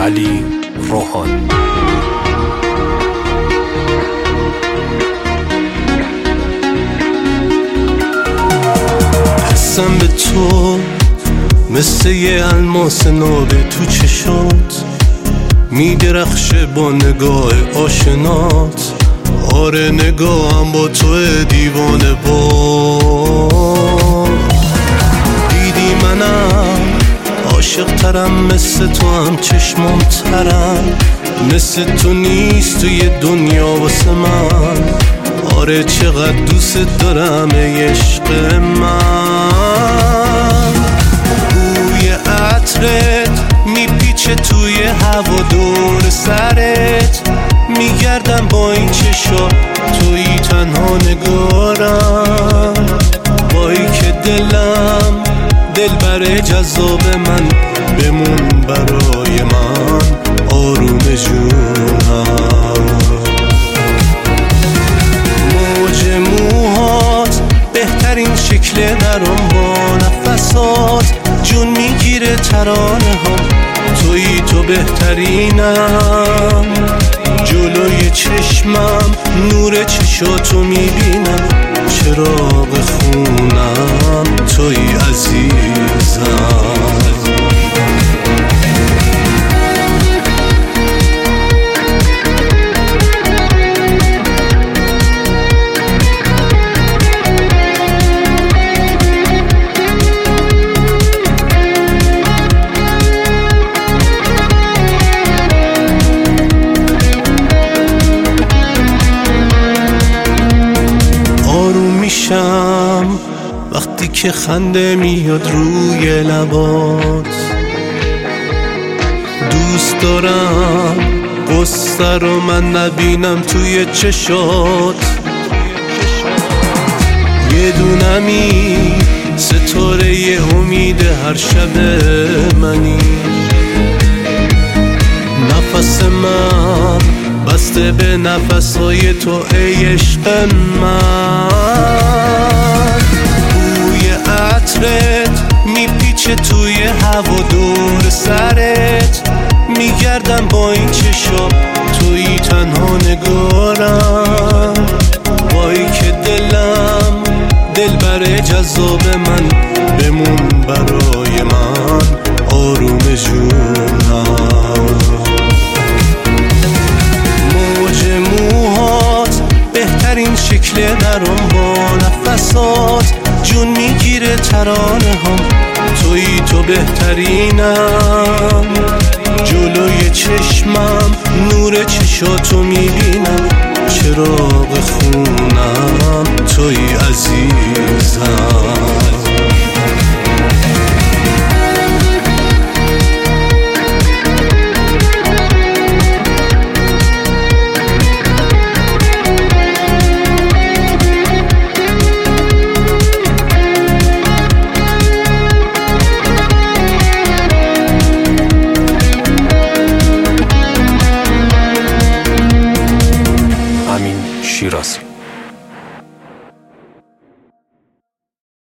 علی روحانی. حسم به تو مثل یه الماس نابه تو چشات میدرخشه با نگاه آشنات. آره نگاهم با تو دیوانه با دیدی منم عاشق ترم، مثل تو هم چشمام ترم، مثل تو نیست توی دنیا واسه من. آره چقدر دوست دارم ای عشق من. بوی عطرت میپیچه توی هوا دور سرت، میگردم با این چشا توی تنها نگارم. بایی که دلم دلبر جذاب من، بمون برای من آروم جونم. موج موهات بهترین شکل نرم با نفسات، جون میگیره ترانه هم توی تو بهترینم. جلوی چشمم نور چشاتو میبینم، چراغ خونم توی عزیزم. وقتی که خنده میاد روی لبات، دوست دارم قصه رو من نبینم توی چشات. یه دونمی ستاره ی امید هر شب منی، نفس من بسته به نفسهای تو ای عشق من. بوی عطرت میپیچه توی هوا دور سرت، میگردم با این چشا توی تنها نگارم. بایی که دلم دلبر جذاب من، بمون برای من آروم جونم. بهترین شکل نرم با نفسات، جون میگیره ترانه هم توی تو بهترینم. جلوی چشمم نور چشاتو میبینم، چراغ خونم توی عزیزم.